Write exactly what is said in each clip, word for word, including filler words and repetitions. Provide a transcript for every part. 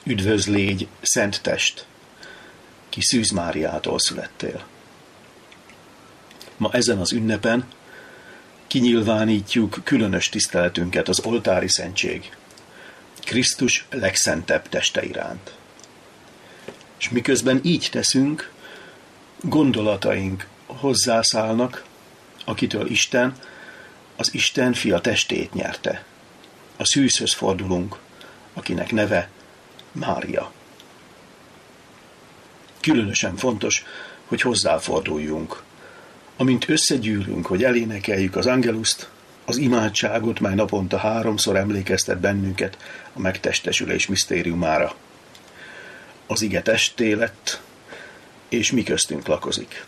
Üdvözl légy, szent test, ki Szűz Máriától születtél. Ma ezen az ünnepen kinyilvánítjuk különös tiszteletünket az oltári szentség, Krisztus legszentebb teste iránt. És miközben így teszünk, gondolataink hozzászállnak, akitől Isten, az Isten fia testét nyerte. A szűzhöz fordulunk, akinek neve Mária. Különösen fontos, hogy hozzáforduljunk. Amint összegyűlünk, hogy elénekeljük az angeluszt, az imádságot, mely naponta háromszor emlékeztet bennünket a megtestesülés misztériumára. Az ige testé lett, és mi köztünk lakozik.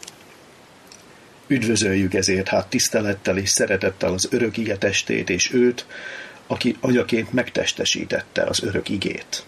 Üdvözöljük ezért hát tisztelettel és szeretettel az örök ige testét és őt, aki agyaként megtestesítette az örök igét.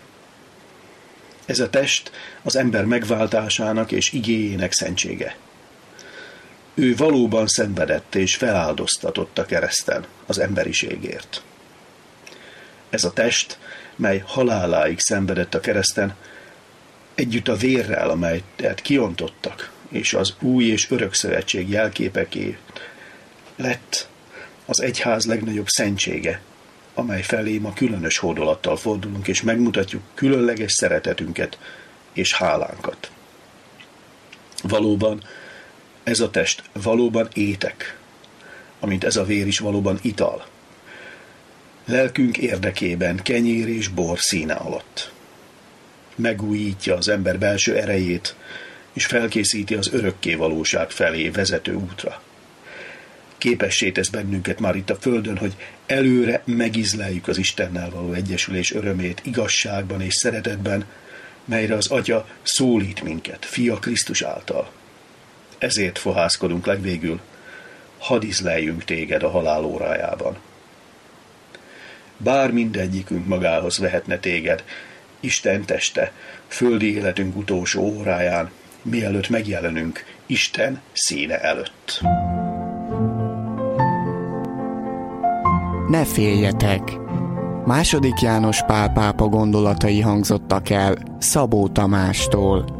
Ez a test az ember megváltásának és igéjének szentsége. Ő valóban szenvedett és feláldoztatott a kereszten az emberiségért. Ez a test, mely haláláig szenvedett a kereszten, együtt a vérrel, amelyet kiontottak, és az új és örök szövetség jelképeké lett az egyház legnagyobb szentsége, amely felé ma különös hódolattal fordulunk, és megmutatjuk különleges szeretetünket és hálánkat. Valóban ez a test valóban étek, amint ez a vér is valóban ital. Lelkünk érdekében kenyér és bor színe alatt. Megújítja az ember belső erejét, és felkészíti az örökké valóság felé vezető útra. Képessé tesz bennünket már itt a földön, hogy előre megízleljük az Istennel való egyesülés örömét igazságban és szeretetben, melyre az Atya szólít minket, Fia Krisztus által. Ezért fohászkodunk legvégül, hadd ízleljünk téged a halál órájában. Bár mindegyikünk magához vehetne téged, Isten teste, földi életünk utolsó óráján, mielőtt megjelenünk Isten színe előtt. Ne féljetek! Második János Pál pápa gondolatai hangzottak el Szabó Tamástól.